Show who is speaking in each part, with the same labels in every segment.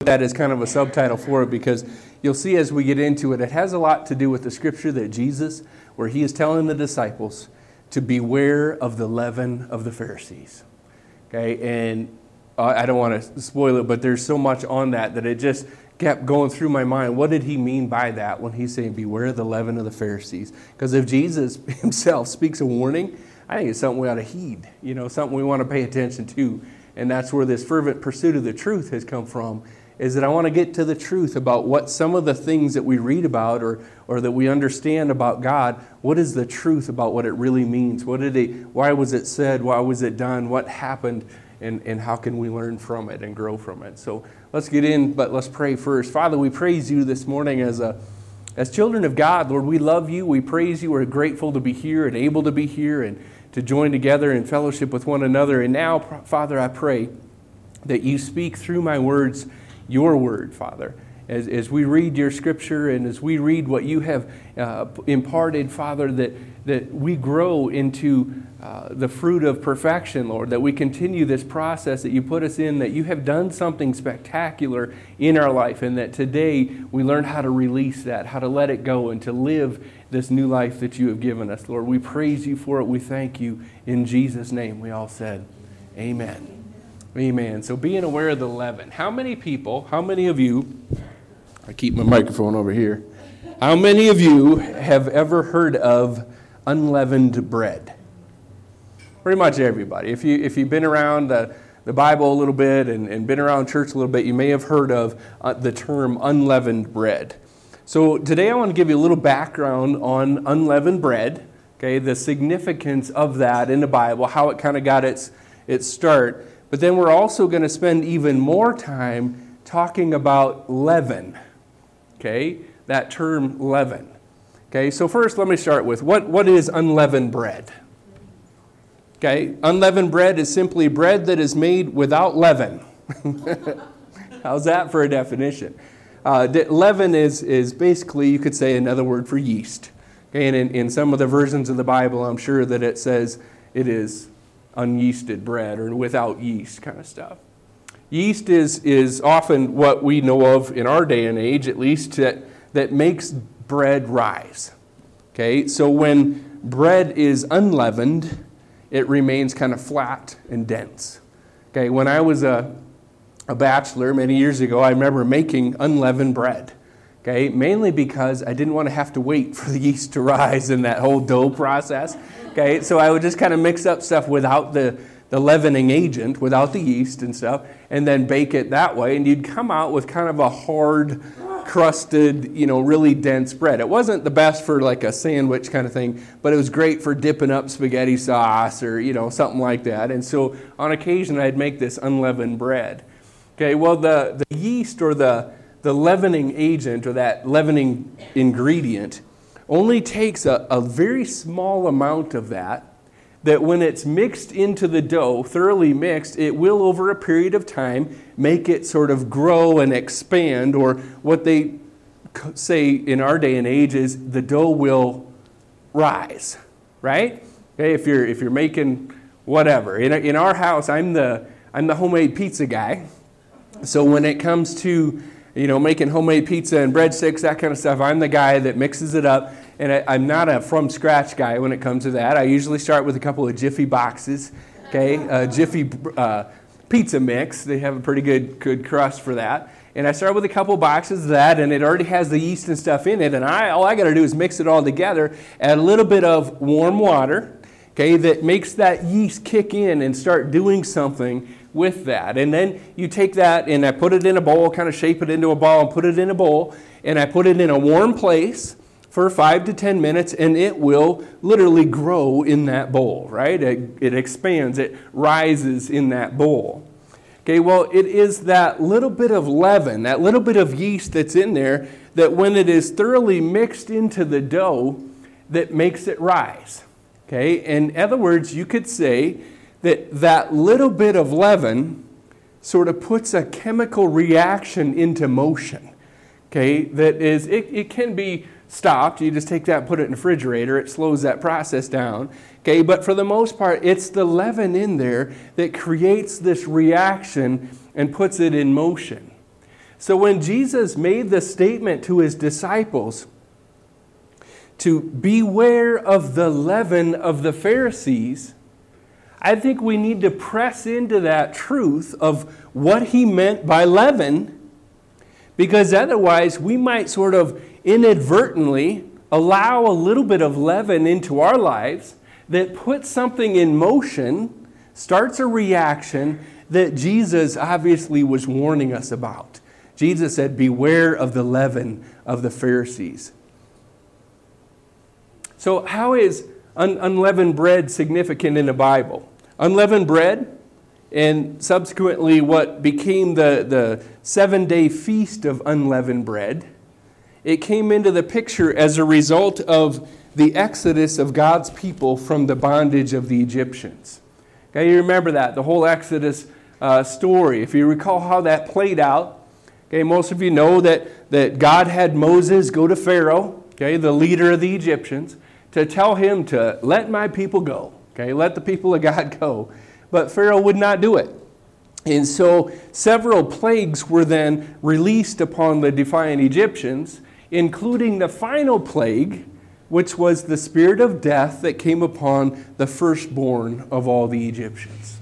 Speaker 1: that as kind of a subtitle for it because you'll see as we get into it, it has a lot to do with the scripture that Jesus, where he is telling the disciples to beware of the leaven of the Pharisees. Okay, and I don't want to spoil it, but there's so much on that it just kept going through my mind. What did he mean by that when he's saying, beware the leaven of the Pharisees? Because if Jesus himself speaks a warning, I think it's something we ought to heed, something we want to pay attention to. And that's where this fervent pursuit of the truth has come from, is that I want to get to the truth about what some of the things that we read about or that we understand about God, what is the truth about what it really means? Why was it said? Why was it done? What happened? And how can we learn from it and grow from it? So let's get in, but let's pray first. Father, we praise you this morning as children of God. Lord, we love you. We praise you. We're grateful to be here and able to be here and to join together in fellowship with one another. And now, Father, I pray that you speak through my words, your word, Father. As we read your scripture and as we read what you have imparted, Father, that we grow into the fruit of perfection, Lord, that we continue this process that you put us in, that you have done something spectacular in our life, and that today we learn how to release that, how to let it go, and to live this new life that you have given us. Lord, we praise you for it. We thank you. In Jesus' name, we all said, amen. Amen. So being aware of the leaven. How many of you, I keep my microphone over here, how many of you have ever heard of unleavened bread? Pretty much everybody. If you've been around the Bible a little bit and been around church a little bit, you may have heard of the term unleavened bread. So today I want to give you a little background on unleavened bread, okay, the significance of that in the Bible, how it kind of got its start. But then we're also going to spend even more time talking about leaven, okay, that term leaven. Okay, so first let me start with what is unleavened bread? Okay, unleavened bread is simply bread that is made without leaven. How's that for a definition? Leaven is basically, you could say, another word for yeast. Okay, and in some of the versions of the Bible, I'm sure that it says it is unyeasted bread or without yeast kind of stuff. Yeast is often what we know of in our day and age, at least, that makes bread rise. Okay, so when bread is unleavened, it remains kind of flat and dense. Okay, when I was a bachelor many years ago, I remember making unleavened bread. Okay, mainly because I didn't want to have to wait for the yeast to rise in that whole dough process. Okay, so I would just kind of mix up stuff without the leavening agent, without the yeast and stuff, and then bake it that way, and you'd come out with kind of a hard, crusted, really dense bread. It wasn't the best for like a sandwich kind of thing, but it was great for dipping up spaghetti sauce or, something like that. And so on occasion, I'd make this unleavened bread. Okay, well, the yeast or the leavening agent or that leavening ingredient only takes a very small amount of that when it's mixed into the dough, thoroughly mixed, it will over a period of time make it sort of grow and expand, or what they say in our day and age is the dough will rise, right? Okay, if you're making whatever. In our house, I'm the homemade pizza guy. So when it comes to making homemade pizza and breadsticks, that kind of stuff, I'm the guy that mixes it up. And I'm not a from-scratch guy when it comes to that. I usually start with a couple of Jiffy boxes, okay? Jiffy pizza mix. They have a pretty good crust for that. And I start with a couple boxes of that, and it already has the yeast and stuff in it. And all I got to do is mix it all together, add a little bit of warm water, okay, that makes that yeast kick in and start doing something with that. And then you take that, and I put it in a bowl, kind of shape it into a ball and put it in a bowl, and I put it in a warm place for 5 to 10 minutes, and it will literally grow in that bowl, right? It expands, it rises in that bowl. Okay, well, it is that little bit of leaven, that little bit of yeast that's in there, that when it is thoroughly mixed into the dough, that makes it rise. Okay, in other words, you could say that little bit of leaven sort of puts a chemical reaction into motion. Okay, that is, it can be stopped. You just take that and put it in the refrigerator. It slows that process down. Okay, but for the most part, it's the leaven in there that creates this reaction and puts it in motion. So when Jesus made the statement to his disciples to beware of the leaven of the Pharisees, I think we need to press into that truth of what he meant by leaven, because otherwise we might sort of inadvertently allow a little bit of leaven into our lives that puts something in motion, starts a reaction that Jesus obviously was warning us about. Jesus said, beware of the leaven of the Pharisees. So how is unleavened bread significant in the Bible? Unleavened bread, and subsequently what became the 7-day feast of unleavened bread, it came into the picture as a result of the exodus of God's people from the bondage of the Egyptians. Okay, you remember that, the whole Exodus story. If you recall how that played out, okay, most of you know that God had Moses go to Pharaoh, okay, the leader of the Egyptians, to tell him to let my people go. Okay, let the people of God go. But Pharaoh would not do it. And so several plagues were then released upon the defiant Egyptians, including the final plague, which was the spirit of death that came upon the firstborn of all the Egyptians.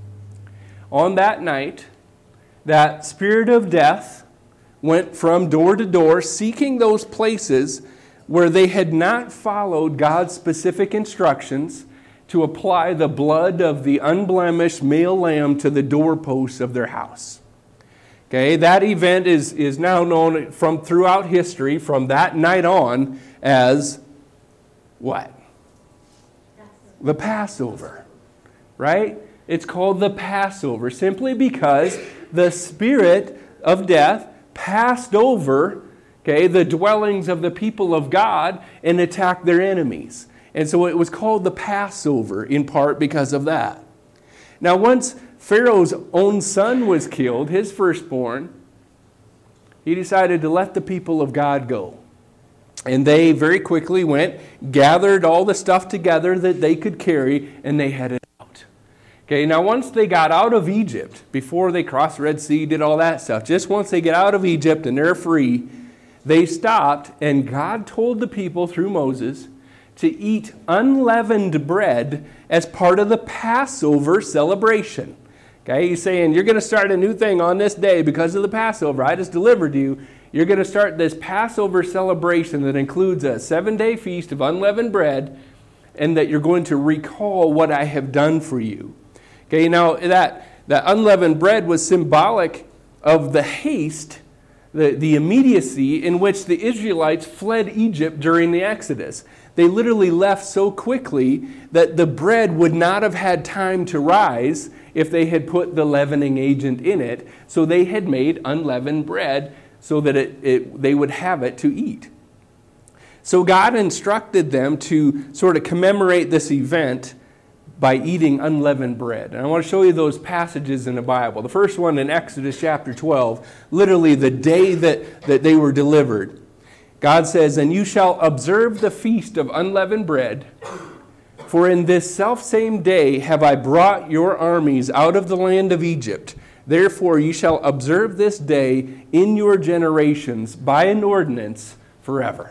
Speaker 1: On that night, that spirit of death went from door to door, seeking those places where they had not followed God's specific instructions to apply the blood of the unblemished male lamb to the doorposts of their house. Okay, that event is now known from throughout history from that night on as what? The Passover, right? It's called the Passover simply because the spirit of death passed over, okay, the dwellings of the people of God and attacked their enemies. And so it was called the Passover in part because of that. Now once Pharaoh's own son was killed, his firstborn, he decided to let the people of God go. And they very quickly went, gathered all the stuff together that they could carry, and they headed out. Okay, now once they got out of Egypt, before they crossed the Red Sea, did all that stuff, just once they get out of Egypt and they're free, they stopped, and God told the people through Moses to eat unleavened bread as part of the Passover celebration. Okay, he's saying, you're going to start a new thing on this day because of the Passover. I just delivered you. You're going to start this Passover celebration that includes a 7-day feast of unleavened bread, and that you're going to recall what I have done for you. Okay, now that unleavened bread was symbolic of the haste, the immediacy in which the Israelites fled Egypt during the Exodus. They literally left so quickly that the bread would not have had time to rise if they had put the leavening agent in it. So they had made unleavened bread so that they would have it to eat. So God instructed them to sort of commemorate this event by eating unleavened bread. And I want to show you those passages in the Bible. The first one in Exodus chapter 12, literally the day that they were delivered. God says, "And you shall observe the feast of unleavened bread, for in this selfsame day have I brought your armies out of the land of Egypt. Therefore you shall observe this day in your generations by an ordinance forever."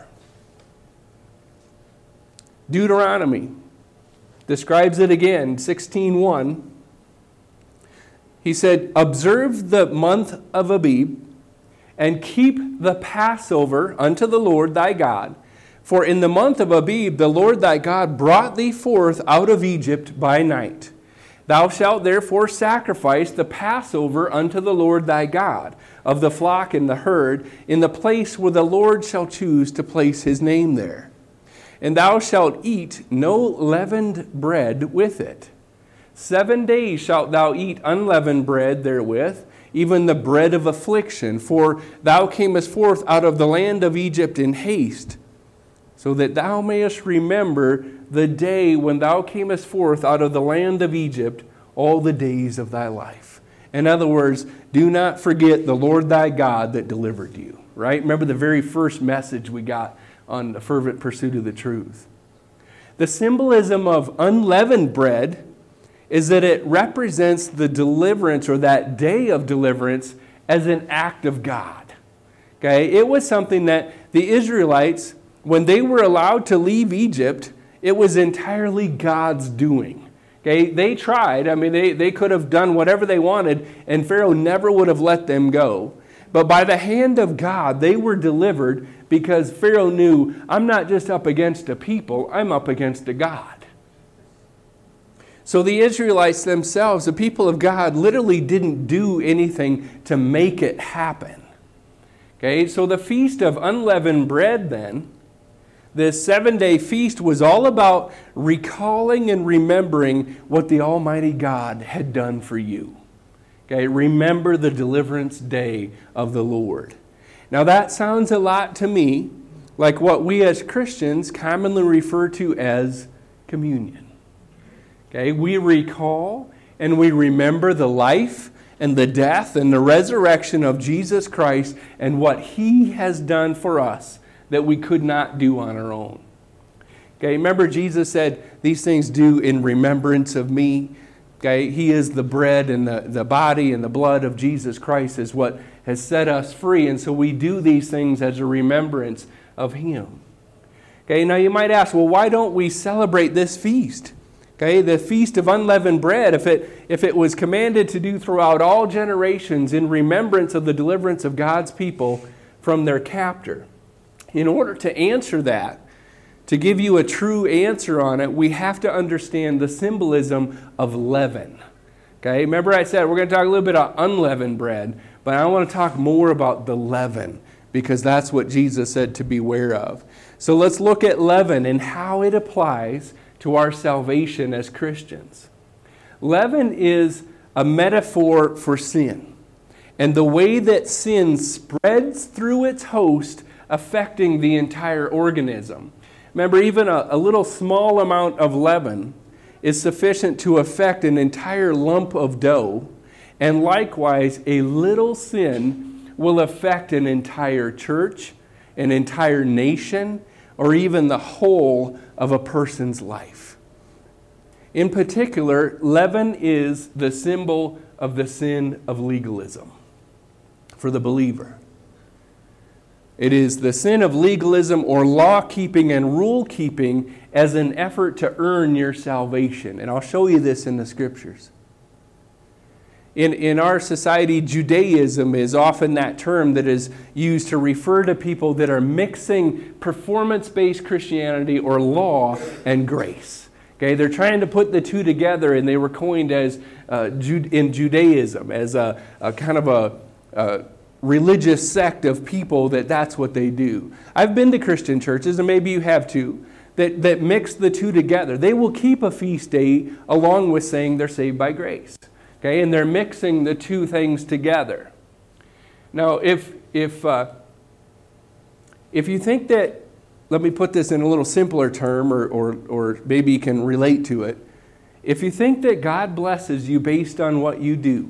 Speaker 1: Deuteronomy describes it again, 16:1. He said, "Observe the month of Abib, and keep the Passover unto the Lord thy God. For in the month of Abib the Lord thy God brought thee forth out of Egypt by night. Thou shalt therefore sacrifice the Passover unto the Lord thy God, of the flock and the herd, in the place where the Lord shall choose to place his name there. And thou shalt eat no leavened bread with it. 7 days shalt thou eat unleavened bread therewith, even the bread of affliction. For thou camest forth out of the land of Egypt in haste, so that thou mayest remember the day when thou camest forth out of the land of Egypt all the days of thy life." In other words, do not forget the Lord thy God that delivered you. Right? Remember the very first message we got on the fervent pursuit of the truth. The symbolism of unleavened bread is that it represents the deliverance, or that day of deliverance, as an act of God. Okay? It was something that the Israelites, when they were allowed to leave Egypt, it was entirely God's doing. Okay? They tried. I mean, they could have done whatever they wanted, and Pharaoh never would have let them go. But by the hand of God, they were delivered because Pharaoh knew, I'm not just up against a people, I'm up against a God. So the Israelites themselves, the people of God, literally didn't do anything to make it happen. Okay, so the Feast of Unleavened Bread then, this 7-day feast was all about recalling and remembering what the Almighty God had done for you. Okay, remember the deliverance day of the Lord. Now that sounds a lot to me like what we as Christians commonly refer to as communion. Okay, we recall and we remember the life and the death and the resurrection of Jesus Christ and what He has done for us that we could not do on our own. Okay, remember Jesus said, these things do in remembrance of me. Okay, He is the bread, and the body and the blood of Jesus Christ is what has set us free. And so we do these things as a remembrance of Him. Okay, now you might ask, well, why don't we celebrate this feast? Okay, the Feast of Unleavened Bread, if it was commanded to do throughout all generations in remembrance of the deliverance of God's people from their captor. In order to answer that, to give you a true answer on it, we have to understand the symbolism of leaven. Okay, remember I said we're going to talk a little bit about unleavened bread, but I want to talk more about the leaven because that's what Jesus said to beware of. So let's look at leaven and how it applies to our salvation as Christians. Leaven is a metaphor for sin and the way that sin spreads through its host, affecting the entire organism. Remember, even a little small amount of leaven is sufficient to affect an entire lump of dough, and likewise, a little sin will affect an entire church, an entire nation, or even the whole of a person's life. In particular, leaven is the symbol of the sin of legalism for the believer. It is the sin of legalism or law-keeping and rule-keeping as an effort to earn your salvation. And I'll show you this in the Scriptures. In our society, Judaism is often that term that is used to refer to people that are mixing performance-based Christianity or law and grace. Okay, they're trying to put the two together, and they were coined as in Judaism as a kind of a religious sect of people that's what they do. I've been to Christian churches, and maybe you have too, that mix the two together. They will keep a feast day along with saying they're saved by grace. Okay, and they're mixing the two things together. Now, if you think that, let me put this in a little simpler term, or maybe you can relate to it. If you think that God blesses you based on what you do,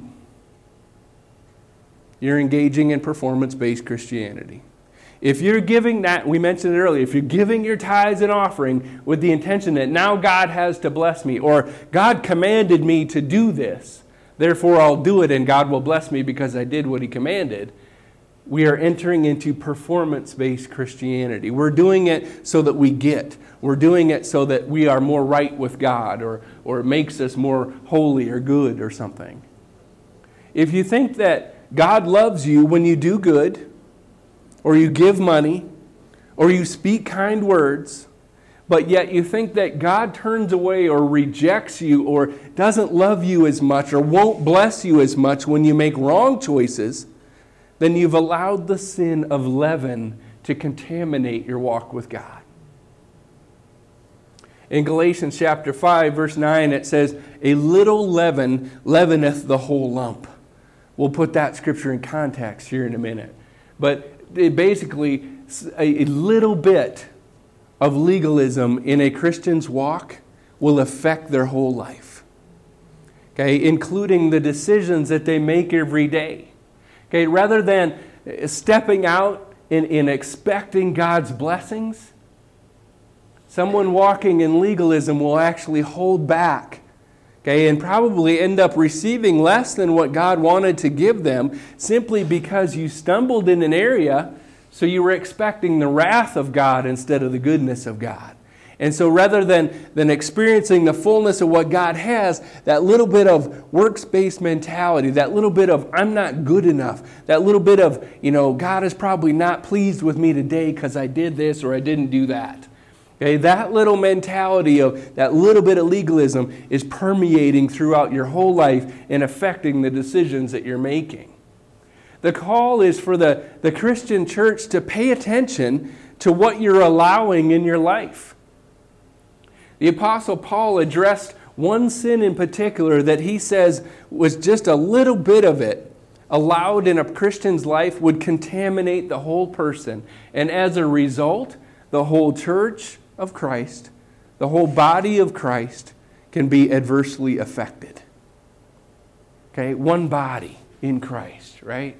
Speaker 1: you're engaging in performance-based Christianity. If you're giving that, we mentioned it earlier, if you're giving your tithes and offering with the intention that now God has to bless me, or God commanded me to do this, therefore I'll do it and God will bless me because I did what He commanded, we are entering into performance-based Christianity. We're doing it so that we get. We're doing it so that we are more right with God, or it makes us more holy or good or something. If you think that God loves you when you do good, or you give money, or you speak kind words, but yet you think that God turns away or rejects you or doesn't love you as much or won't bless you as much when you make wrong choices, then you've allowed the sin of leaven to contaminate your walk with God. In Galatians chapter 5, verse 9, it says, "A little leaven leaveneth the whole lump." We'll put that scripture in context here in a minute. But basically, a little bit of legalism in a Christian's walk will affect their whole life. Okay, including the decisions that they make every day. Okay, rather than stepping out in expecting God's blessings, someone walking in legalism will actually hold back. Okay, and probably end up receiving less than what God wanted to give them simply because you stumbled in an area, so you were expecting the wrath of God instead of the goodness of God. And so rather than experiencing the fullness of what God has, that little bit of works-based mentality, that little bit of I'm not good enough, that little bit of, God is probably not pleased with me today because I did this or I didn't do that. Okay, that little mentality of that little bit of legalism is permeating throughout your whole life and affecting the decisions that you're making. The call is for the Christian church to pay attention to what you're allowing in your life. The Apostle Paul addressed one sin in particular that he says was just a little bit of it allowed in a Christian's life would contaminate the whole person. And as a result, the whole church of Christ, the whole body of Christ can be adversely affected. Okay, one body in Christ, right?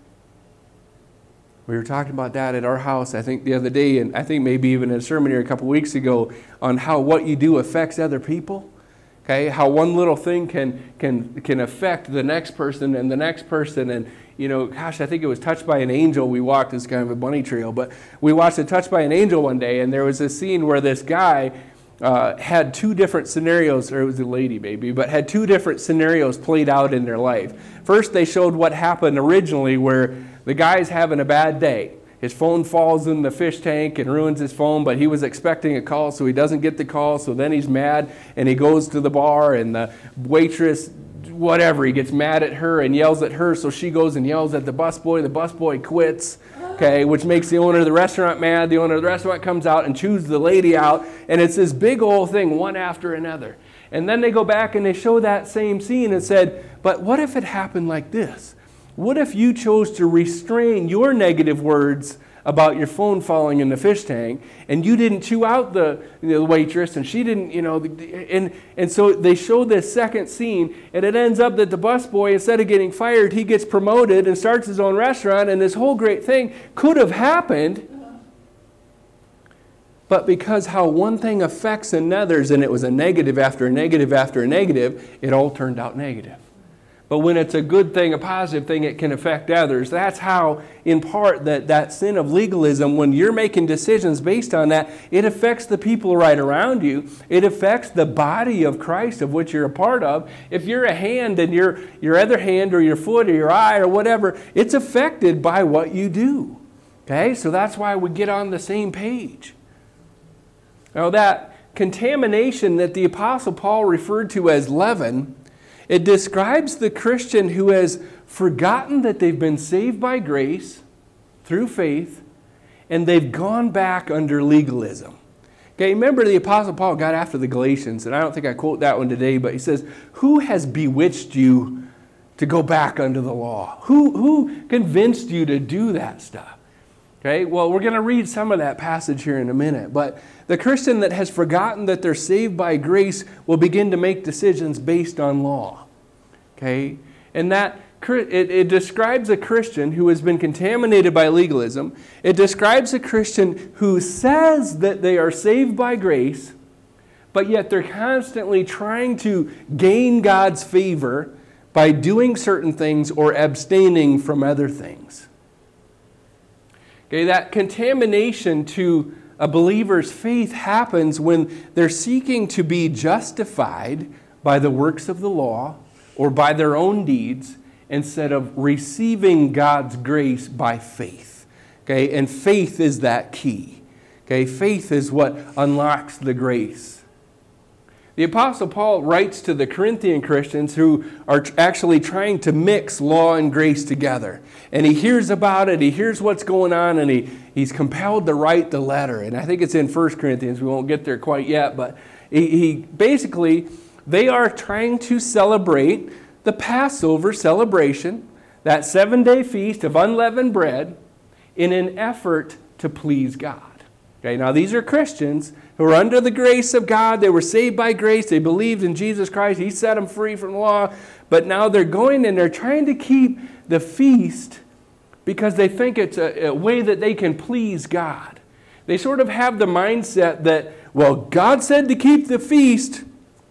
Speaker 1: We were talking about that at our house, I think, the other day, and I think maybe even in a sermon here a couple weeks ago, on how what you do affects other people. Okay, how one little thing can affect the next person and the next person. And, I think it was Touched by an Angel. We walked this kind of a bunny trail, but we watched a Touched by an Angel one day, and there was a scene where this guy had two different scenarios, or it was a lady maybe, but had two different scenarios played out in their life. First, they showed what happened originally where the guy's having a bad day. His phone falls in the fish tank and ruins his phone, but he was expecting a call, so he doesn't get the call, so then he's mad, and he goes to the bar, and the waitress, whatever, he gets mad at her and yells at her, so she goes and yells at the busboy quits, okay, which makes the owner of the restaurant mad. The owner of the restaurant comes out and chews the lady out, and it's this big old thing, one after another. And then they go back and they show that same scene and said, but what if it happened like this? What if you chose to restrain your negative words about your phone falling in the fish tank, and you didn't chew out the waitress, and she didn't, and so they show this second scene, and it ends up that the busboy, instead of getting fired, he gets promoted and starts his own restaurant, and this whole great thing could have happened, but because how one thing affects another's, and it was a negative after a negative after a negative, it all turned out negative. But when it's a good thing, a positive thing, it can affect others. That's how, in part, that sin of legalism, when you're making decisions based on that, it affects the people right around you. It affects the body of Christ of which you're a part of. If you're a hand and your other hand or your foot or your eye or whatever, it's affected by what you do. Okay? So that's why we get on the same page. Now that contamination that the Apostle Paul referred to as leaven, it describes the Christian who has forgotten that they've been saved by grace through faith, and they've gone back under legalism. Okay, remember the Apostle Paul got after the Galatians, and I don't think I quote that one today, but he says, who has bewitched you to go back under the law? Who convinced you to do that stuff? Okay, well, we're going to read some of that passage here in a minute, but the Christian that has forgotten that they're saved by grace will begin to make decisions based on law. Okay, and that it describes a Christian who has been contaminated by legalism. It describes a Christian who says that they are saved by grace, but yet they're constantly trying to gain God's favor by doing certain things or abstaining from other things. Okay, that contamination to a believer's faith happens when they're seeking to be justified by the works of the law or by their own deeds instead of receiving God's grace by faith. Okay, and faith is that key. Okay, faith is what unlocks the grace. The Apostle Paul writes to the Corinthian Christians who are actually trying to mix law and grace together. And he hears about it, he hears what's going on, and he's compelled to write the letter. And I think it's in 1 Corinthians, we won't get there quite yet, but he basically, they are trying to celebrate the Passover celebration, that 7-day feast of unleavened bread, in an effort to please God. Okay, now these are Christians who are under the grace of God. They were saved by grace. They believed in Jesus Christ. He set them free from the law. But now they're going and they're trying to keep the feast because they think it's a way that they can please God. They sort of have the mindset that, well, God said to keep the feast,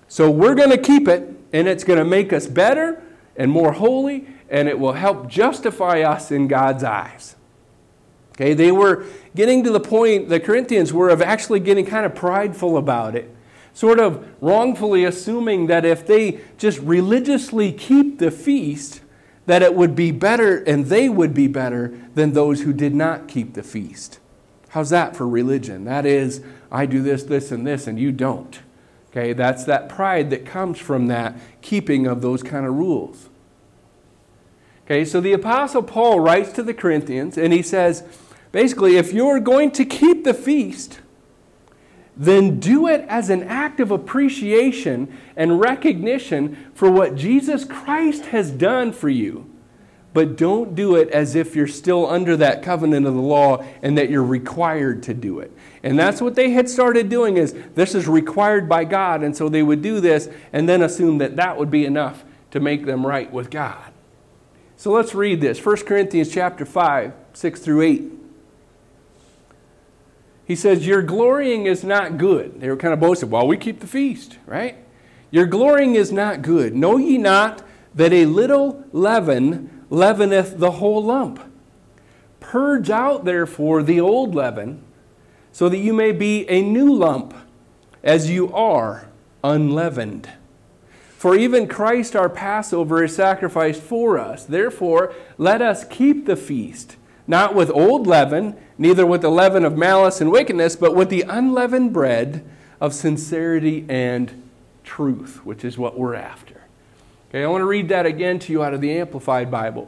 Speaker 1: So we're going to keep it, and it's going to make us better and more holy, and it will help justify us in God's eyes. Okay, they were getting to the point, the Corinthians were, of actually getting kind of prideful about it, sort of wrongfully assuming that if they just religiously keep the feast, that it would be better and they would be better than those who did not keep the feast. How's that for religion? That is, I do this, this, and this, and you don't. Okay, that's that pride that comes from that keeping of those kind of rules. Okay, so the Apostle Paul writes to the Corinthians, and he says, basically, if you're going to keep the feast, then do it as an act of appreciation and recognition for what Jesus Christ has done for you. But don't do it as if you're still under that covenant of the law and that you're required to do it. And that's what they had started doing, is this is required by God, and so they would do this and then assume that that would be enough to make them right with God. So let's read this. 1 Corinthians chapter 5, 6 through 8. He says, your glorying is not good. They were kind of boasting, well, we keep the feast, right? Your glorying is not good. Know ye not that a little leaven leaveneth the whole lump? Purge out, therefore, the old leaven, so that you may be a new lump, as you are unleavened. For even Christ our Passover is sacrificed for us. Therefore, let us keep the feast, not with old leaven, neither with the leaven of malice and wickedness, but with the unleavened bread of sincerity and truth, which is what we're after. Okay, I want to read that again to you out of the Amplified Bible.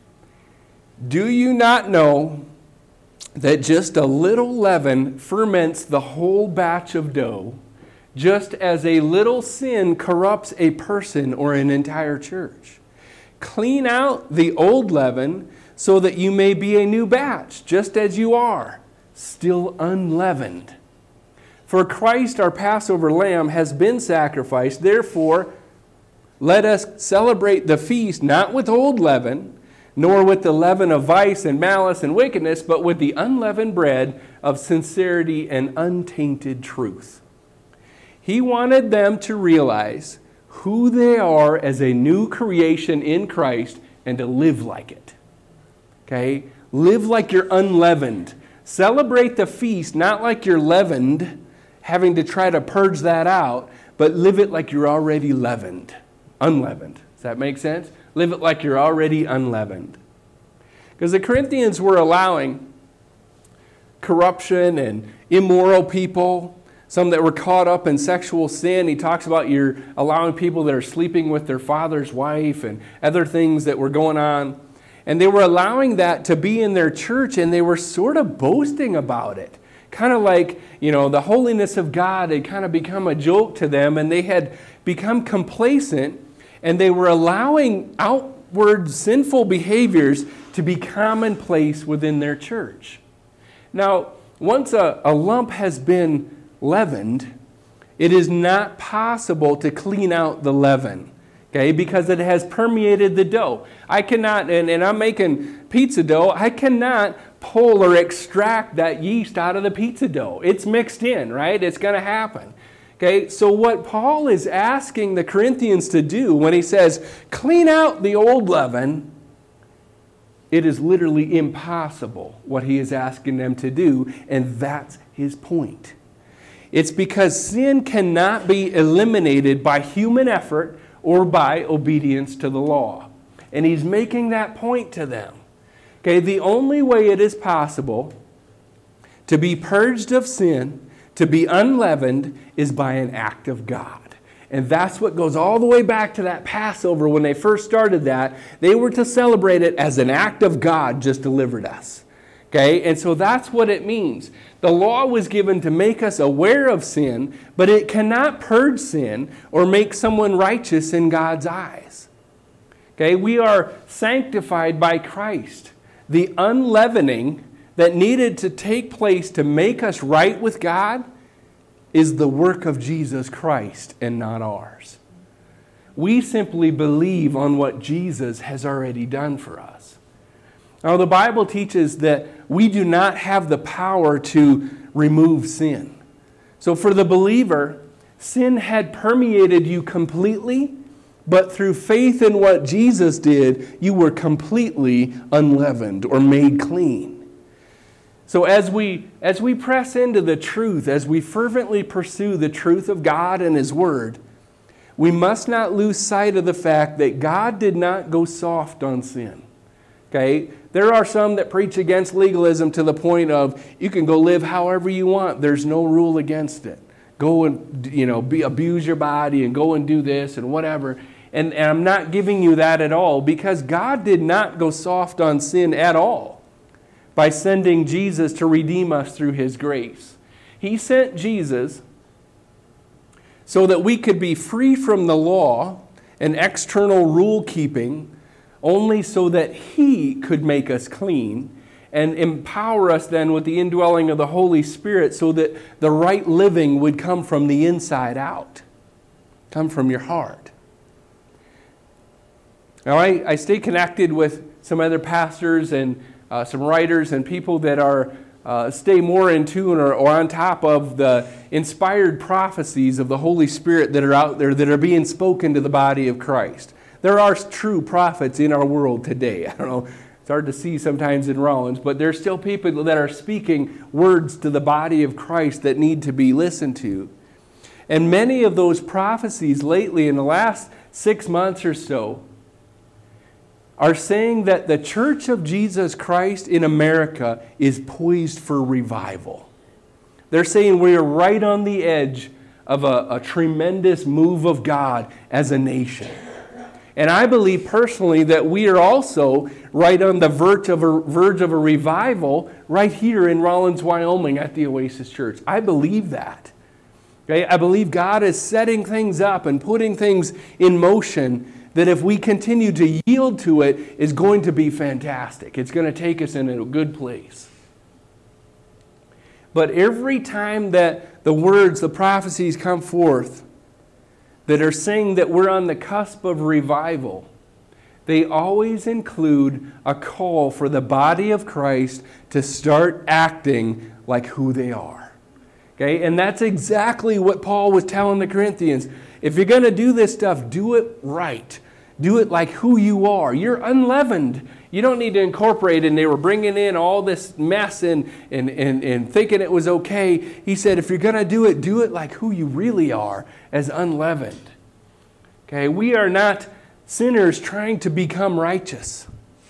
Speaker 1: Do you not know that just a little leaven ferments the whole batch of dough, just as a little sin corrupts a person or an entire church? Clean out the old leaven so that you may be a new batch, just as you are, still unleavened. For Christ, our Passover lamb, has been sacrificed. Therefore, let us celebrate the feast not with old leaven, nor with the leaven of vice and malice and wickedness, but with the unleavened bread of sincerity and untainted truth. He wanted them to realize who they are as a new creation in Christ and to live like it. Okay? Live like you're unleavened. Celebrate the feast not like you're leavened, having to try to purge that out, but live it like you're already leavened. Unleavened. Does that make sense? Live it like you're already unleavened. Because the Corinthians were allowing corruption and immoral people, some that were caught up in sexual sin. He talks about you're allowing people that are sleeping with their father's wife and other things that were going on. And they were allowing that to be in their church, and they were sort of boasting about it. Kind of like, the holiness of God had kind of become a joke to them, and they had become complacent, and they were allowing outward sinful behaviors to be commonplace within their church. Now, once a lump has been leavened, it is not possible to clean out the leaven, okay, because it has permeated the dough. I cannot, and I'm making pizza dough, I cannot pull or extract that yeast out of the pizza dough. It's mixed in, right? It's going to happen. Okay, so what Paul is asking the Corinthians to do when he says, clean out the old leaven, it is literally impossible what he is asking them to do, and that's his point. It's because sin cannot be eliminated by human effort or by obedience to the law. And he's making that point to them. Okay, the only way it is possible to be purged of sin, to be unleavened, is by an act of God. And that's what goes all the way back to that Passover when they first started that. They were to celebrate it as an act of God just delivered us. Okay, and so that's what it means. The law was given to make us aware of sin, but it cannot purge sin or make someone righteous in God's eyes. Okay, we are sanctified by Christ. The unleavening that needed to take place to make us right with God is the work of Jesus Christ and not ours. We simply believe on what Jesus has already done for us. Now, the Bible teaches that we do not have the power to remove sin. So for the believer, Sin had permeated you completely, but through faith in what Jesus did, you were completely unleavened or made clean. So as we press into the truth, as we fervently pursue the truth of God and His Word, we must not lose sight of the fact that God did not go soft on sin. Okay? There are some that preach against legalism to the point of you can go live however you want. There's no rule against it. Go and abuse your body and go and do this and whatever. And I'm not giving you that at all, because God did not go soft on sin at all by sending Jesus to redeem us through His grace. He sent Jesus so that we could be free from the law and external rule keeping, only so that He could make us clean and empower us then with the indwelling of the Holy Spirit, so that the right living would come from the inside out, come from your heart. Now, I stay connected with some other pastors and some writers and people that are stay more in tune or on top of the inspired prophecies of the Holy Spirit that are out there, that are being spoken to the body of Christ. There are true prophets in our world today. I don't know, it's hard to see sometimes in Rollins, but there's still people that are speaking words to the body of Christ that need to be listened to. And many of those prophecies lately, in the last 6 months or so, are saying that the Church of Jesus Christ in America is poised for revival. They're saying we are right on the edge of a tremendous move of God as a nation. And I believe personally that we are also right on the verge of a revival right here in Rollins, Wyoming at the Oasis Church. I believe that. Okay? I believe God is setting things up and putting things in motion that if we continue to yield to it, is going to be fantastic. It's going to take us in a good place. But every time that the words, the prophecies come forth that are saying that we're on the cusp of revival, they always include a call for the body of Christ to start acting like who they are. Okay? And that's exactly what Paul was telling the Corinthians. If you're going to do this stuff, do it right. Do it like who you are. You're unleavened. You don't need to incorporate it. And they were bringing in all this mess and thinking it was okay. He said, if you're going to do it like who you really are, as unleavened. Okay, we are not sinners trying to become righteous.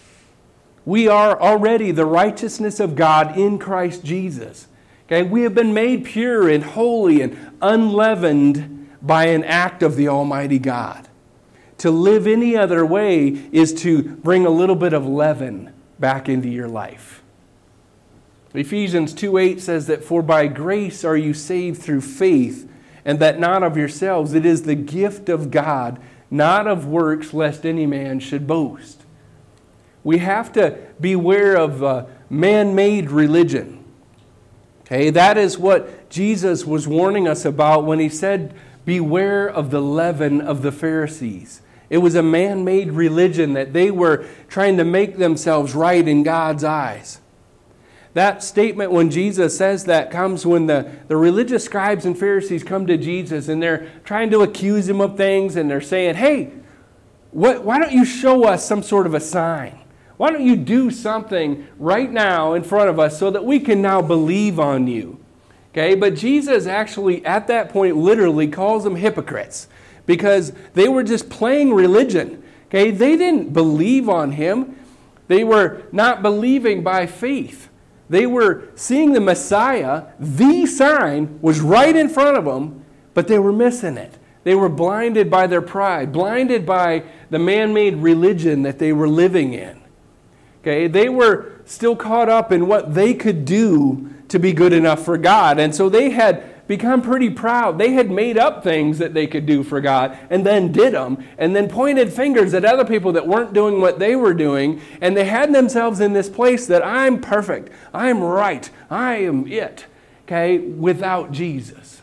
Speaker 1: We are already the righteousness of God in Christ Jesus. Okay, we have been made pure and holy and unleavened by an act of the Almighty God. To live any other way is to bring a little bit of leaven back into your life. Ephesians 2:8 says that, for by grace are you saved through faith, and that not of yourselves. It is the gift of God, not of works, lest any man should boast. We have to beware of man-made religion. Okay, that is what Jesus was warning us about when He said, beware of the leaven of the Pharisees. It was a man-made religion that they were trying to make themselves right in God's eyes. That statement, when Jesus says that, comes when the religious scribes and Pharisees come to Jesus and they're trying to accuse Him of things, and they're saying, hey, why don't you show us some sort of a sign? Why don't you do something right now in front of us so that we can now believe on you? Okay, but Jesus actually at that point literally calls them hypocrites, because they were just playing religion. Okay, they didn't believe on Him. They were not believing by faith. They were seeing the Messiah. The sign was right in front of them, but they were missing it. They were blinded by their pride, blinded by the man-made religion that they were living in. Okay, they were still caught up in what they could do to be good enough for God. And so they had become pretty proud. They had made up things that they could do for God and then did them, and then pointed fingers at other people that weren't doing what they were doing, and they had themselves in this place that I'm perfect, I'm right, I am it, okay, without Jesus.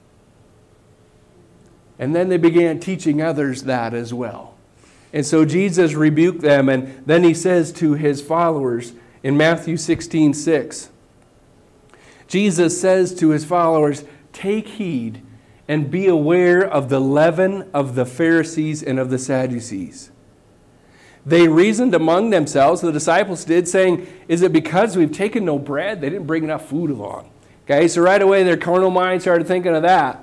Speaker 1: And then they began teaching others that as well. And so Jesus rebuked them, and then He says to His followers in Matthew 16:6, Jesus says to His followers, take heed and be aware of the leaven of the Pharisees and of the Sadducees. They reasoned among themselves, the disciples did, saying, is it because we've taken no bread? They didn't bring enough food along. Okay, so right away their carnal mind started thinking of that.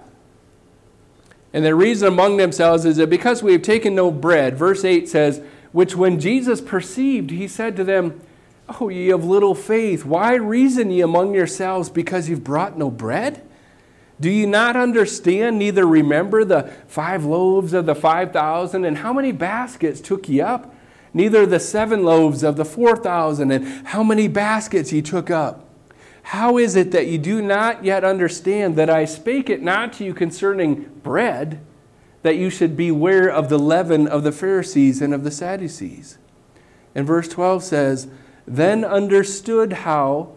Speaker 1: And they reasoned among themselves, is it because we have taken no bread? Verse 8 says, which when Jesus perceived, he said to them, oh, ye of little faith, why reason ye among yourselves because you've brought no bread? Do you not understand, neither remember the 5 loaves of the 5,000, and how many baskets took ye up? Neither the 7 loaves of the 4,000, and how many baskets ye took up? How is it that ye do not yet understand that I spake it not to you concerning bread, that you should beware of the leaven of the Pharisees and of the Sadducees? And verse 12 says, then understood how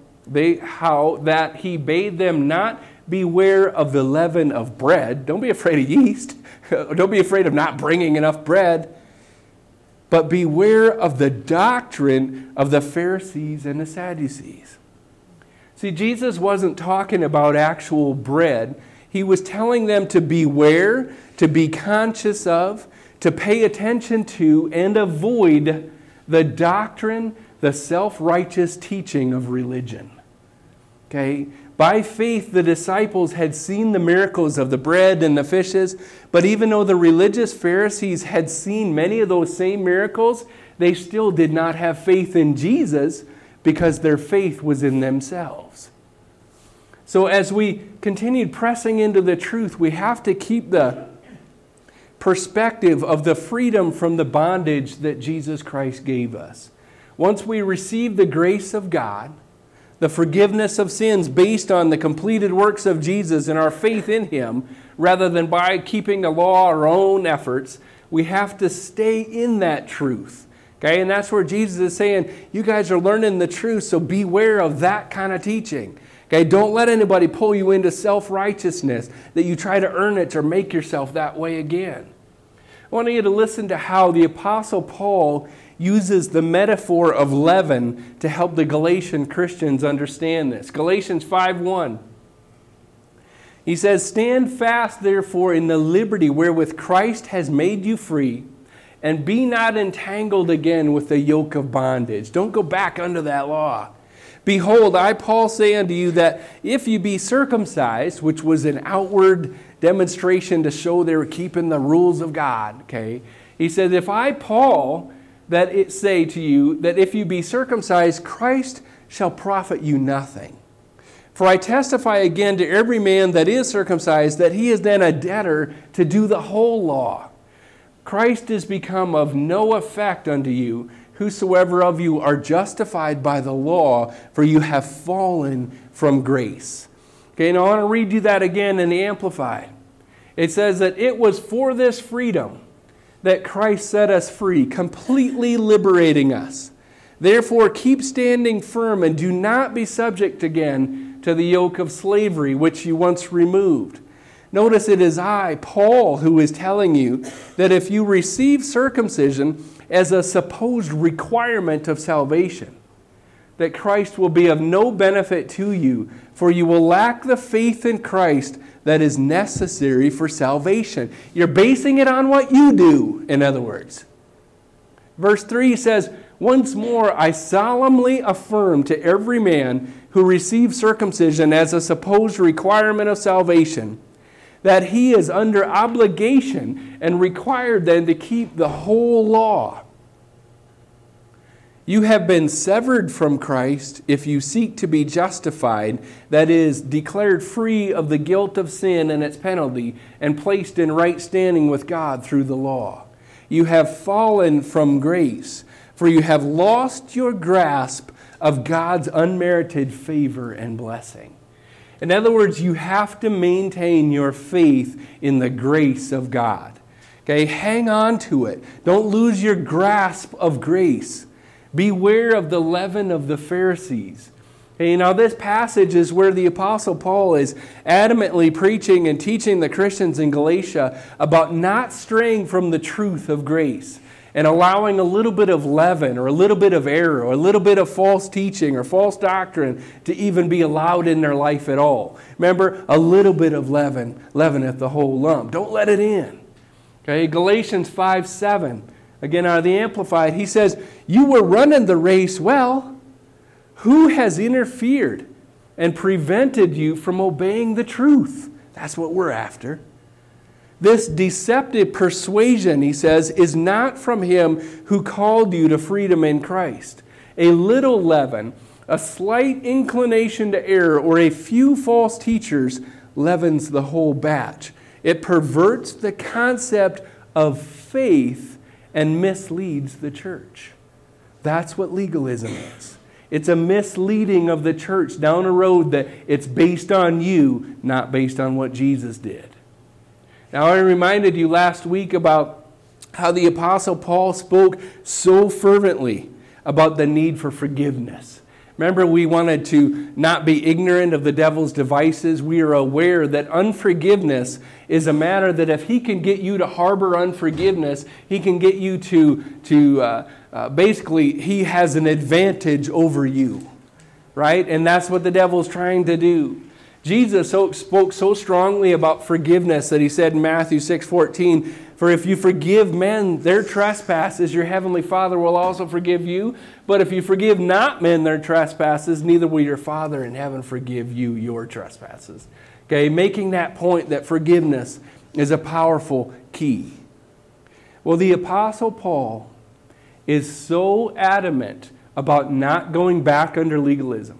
Speaker 1: that he bade them not beware of the leaven of bread. Don't be afraid of yeast. Don't be afraid of not bringing enough bread. But beware of the doctrine of the Pharisees and the Sadducees. See, Jesus wasn't talking about actual bread. He was telling them to beware, to be conscious of, to pay attention to, and avoid the doctrine, the self-righteous teaching of religion. Okay? By faith, the disciples had seen the miracles of the bread and the fishes, but even though the religious Pharisees had seen many of those same miracles, they still did not have faith in Jesus because their faith was in themselves. So as we continued pressing into the truth, we have to keep the perspective of the freedom from the bondage that Jesus Christ gave us. Once we receive the grace of God, the forgiveness of sins based on the completed works of Jesus and our faith in Him, rather than by keeping the law our own efforts, we have to stay in that truth. Okay, and that's where Jesus is saying, you guys are learning the truth, so beware of that kind of teaching. Okay, don't let anybody pull you into self-righteousness, that you try to earn it or make yourself that way again. I want you to listen to how the Apostle Paul uses the metaphor of leaven to help the Galatian Christians understand this. Galatians 5:1. He says, stand fast, therefore, in the liberty wherewith Christ has made you free, and be not entangled again with the yoke of bondage. Don't go back under that law. Behold, I, Paul, say unto you that if you be circumcised, which was an outward demonstration to show they were keeping the rules of God, okay? He says, if I, Paul, that it say to you, that if you be circumcised, Christ shall profit you nothing. For I testify again to every man that is circumcised, that he is then a debtor to do the whole law. Christ is become of no effect unto you, whosoever of you are justified by the law, for you have fallen from grace. Okay, now I want to read you that again in the Amplified. It says that it was for this freedom that Christ set us free, completely liberating us. Therefore, keep standing firm and do not be subject again to the yoke of slavery which you once removed. Notice it is I, Paul, who is telling you that if you receive circumcision as a supposed requirement of salvation, that Christ will be of no benefit to you, for you will lack the faith in Christ that is necessary for salvation. You're basing it on what you do, in other words. Verse 3 says, once more I solemnly affirm to every man who receives circumcision as a supposed requirement of salvation, that he is under obligation and required then to keep the whole law. You have been severed from Christ if you seek to be justified, that is, declared free of the guilt of sin and its penalty, and placed in right standing with God through the law. You have fallen from grace, for you have lost your grasp of God's unmerited favor and blessing. In other words, you have to maintain your faith in the grace of God. Okay, hang on to it. Don't lose your grasp of grace. Beware of the leaven of the Pharisees. Okay, now this passage is where the Apostle Paul is adamantly preaching and teaching the Christians in Galatia about not straying from the truth of grace. and allowing a little bit of leaven or a little bit of error or a little bit of false teaching or false doctrine to even be allowed in their life at all. Remember, a little bit of leaven leaveneth the whole lump. Don't let it in. Okay, Galatians 5:7, again out of the Amplified, he says, you were running the race well. Who has interfered and prevented you from obeying the truth? That's what we're after. This deceptive persuasion, he says, is not from him who called you to freedom in Christ. A little leaven, a slight inclination to error, or a few false teachers leavens the whole batch. It perverts the concept of faith and misleads the church. That's what legalism is. It's a misleading of the church down a road that it's based on you, not based on what Jesus did. Now, I reminded you last week about how the Apostle Paul spoke so fervently about the need for forgiveness. Remember, we wanted to not be ignorant of the devil's devices. We are aware that unforgiveness is a matter that if he can get you to harbor unforgiveness, he can get you to basically, he has an advantage over you, right? And that's what the devil's trying to do. Jesus spoke so strongly about forgiveness that he said in Matthew 6:14, for if you forgive men their trespasses, your heavenly Father will also forgive you. But if you forgive not men their trespasses, neither will your Father in heaven forgive you your trespasses. Okay, making that point that forgiveness is a powerful key. Well, the Apostle Paul is so adamant about not going back under legalism.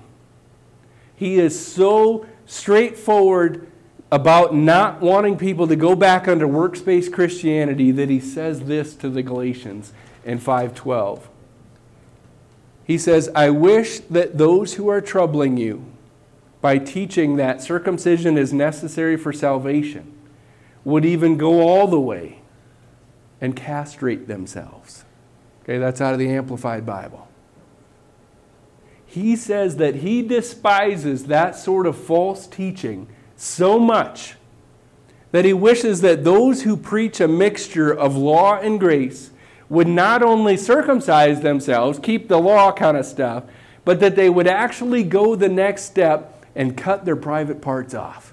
Speaker 1: He is so straightforward about not wanting people to go back under works-based Christianity that he says this to the Galatians in 5:12. He says, I wish that those who are troubling you by teaching that circumcision is necessary for salvation would even go all the way and castrate themselves. Okay, that's out of the Amplified Bible. He says that he despises that sort of false teaching so much that he wishes that those who preach a mixture of law and grace would not only circumcise themselves, keep the law kind of stuff, but that they would actually go the next step and cut their private parts off.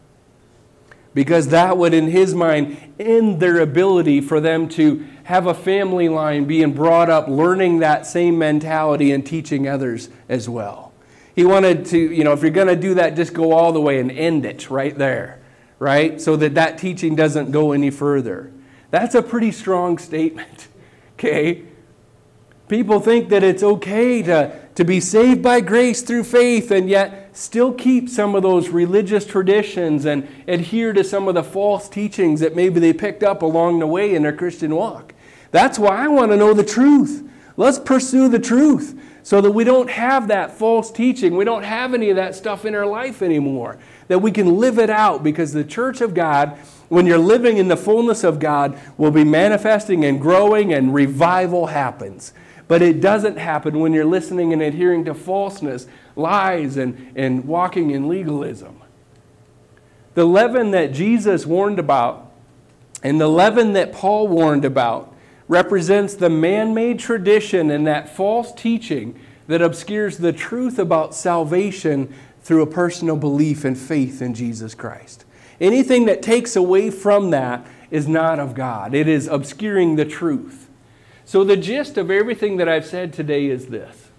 Speaker 1: Because that would, in his mind, end their ability for them to have a family line being brought up, learning that same mentality and teaching others as well. He wanted to, if you're going to do that, just go all the way and end it right there, right? So that teaching doesn't go any further. That's a pretty strong statement, okay? People think that it's okay to be saved by grace through faith and yet still keep some of those religious traditions and adhere to some of the false teachings that maybe they picked up along the way in their Christian walk. That's why I want to know the truth. Let's pursue the truth so that we don't have that false teaching. We don't have any of that stuff in our life anymore. That we can live it out, because the church of God, when you're living in the fullness of God, will be manifesting and growing, and revival happens. But it doesn't happen when you're listening and adhering to falseness, lies, and walking in legalism. The leaven that Jesus warned about and the leaven that Paul warned about represents the man-made tradition and that false teaching that obscures the truth about salvation through a personal belief and faith in Jesus Christ. Anything that takes away from that is not of God. It is obscuring the truth. So the gist of everything that I've said today is this.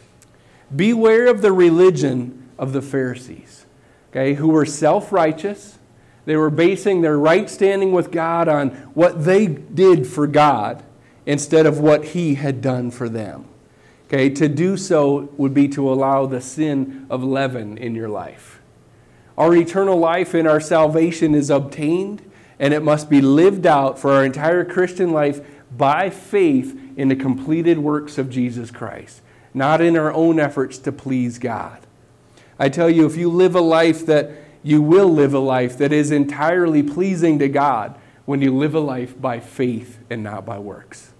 Speaker 1: Beware of the religion of the Pharisees, okay, who were self-righteous. They were basing their right standing with God on what they did for God instead of what He had done for them. Okay, to do so would be to allow the sin of leaven in your life. Our eternal life and our salvation is obtained, and it must be lived out for our entire Christian life by faith in the completed works of Jesus Christ, not in our own efforts to please God. I tell you, if you live a life that you will live a life that is entirely pleasing to God when you live a life by faith and not by works.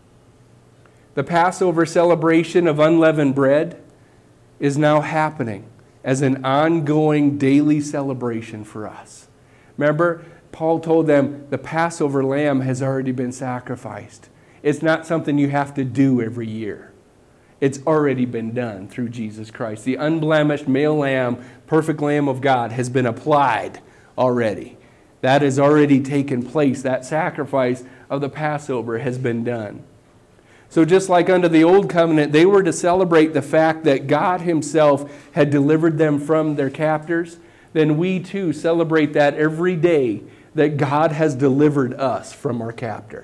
Speaker 1: The Passover celebration of unleavened bread is now happening as an ongoing daily celebration for us. Remember, Paul told them the Passover lamb has already been sacrificed. It's not something you have to do every year. It's already been done through Jesus Christ. The unblemished male lamb, perfect Lamb of God, has been applied already. That has already taken place. That sacrifice of the Passover has been done. So just like under the old covenant, they were to celebrate the fact that God himself had delivered them from their captors, then we too celebrate that every day, that God has delivered us from our captor.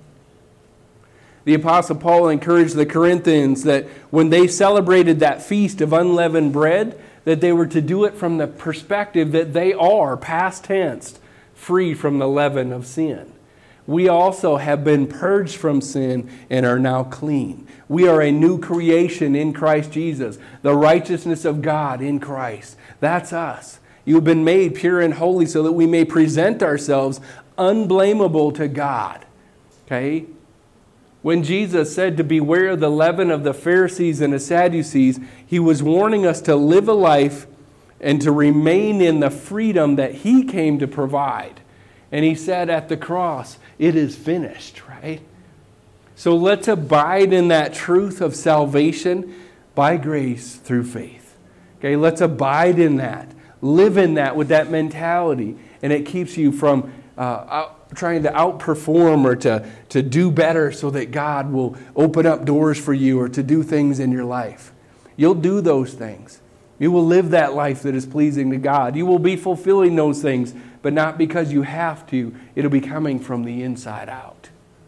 Speaker 1: The Apostle Paul encouraged the Corinthians that when they celebrated that feast of unleavened bread, that they were to do it from the perspective that they are, past tense, free from the leaven of sin. We also have been purged from sin and are now clean. We are a new creation in Christ Jesus, the righteousness of God in Christ. That's us. You have been made pure and holy so that we may present ourselves unblameable to God. Okay? When Jesus said to beware of the leaven of the Pharisees and the Sadducees, he was warning us to live a life and to remain in the freedom that he came to provide. And he said at the cross, it is finished, right? So let's abide in that truth of salvation by grace through faith. Okay, let's abide in that. Live in that with that mentality. And it keeps you from trying to outperform or to do better so that God will open up doors for you or to do things in your life. You'll do those things. You will live that life that is pleasing to God. You will be fulfilling those things, but not because you have to. It'll be coming from the inside out.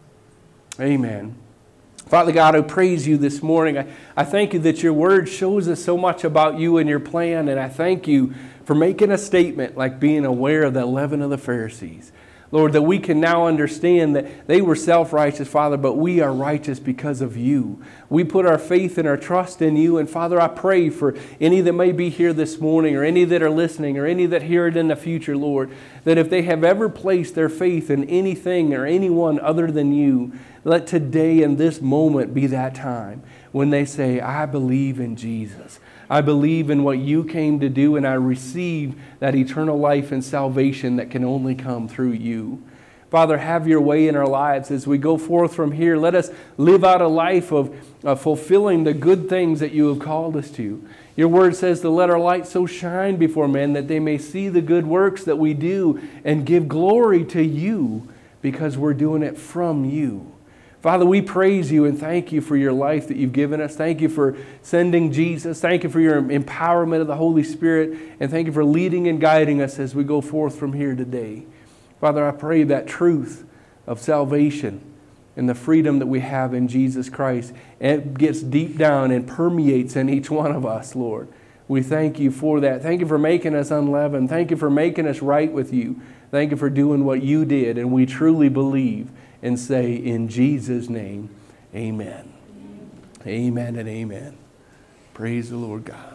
Speaker 1: Amen. Father God, I praise you this morning. I thank you that your word shows us so much about you and your plan, and I thank you for making a statement like being aware of the leaven of the Pharisees. Lord, that we can now understand that they were self-righteous, Father, but we are righteous because of you. We put our faith and our trust in you. And Father, I pray for any that may be here this morning or any that are listening or any that hear it in the future, Lord, that if they have ever placed their faith in anything or anyone other than you, let today and this moment be that time when they say, I believe in Jesus. I believe in what you came to do, and I receive that eternal life and salvation that can only come through you. Father, have your way in our lives as we go forth from here. Let us live out a life of fulfilling the good things that you have called us to. Your word says to let our light so shine before men that they may see the good works that we do and give glory to you because we're doing it from you. Father, we praise you and thank you for your life that you've given us. Thank you for sending Jesus. Thank you for your empowerment of the Holy Spirit. And thank you for leading and guiding us as we go forth from here today. Father, I pray that truth of salvation and the freedom that we have in Jesus Christ, it gets deep down and permeates in each one of us, Lord. We thank you for that. Thank you for making us unleavened. Thank you for making us right with you. Thank you for doing what you did. And we truly believe and say in Jesus' name, amen. Amen and amen. Praise the Lord God.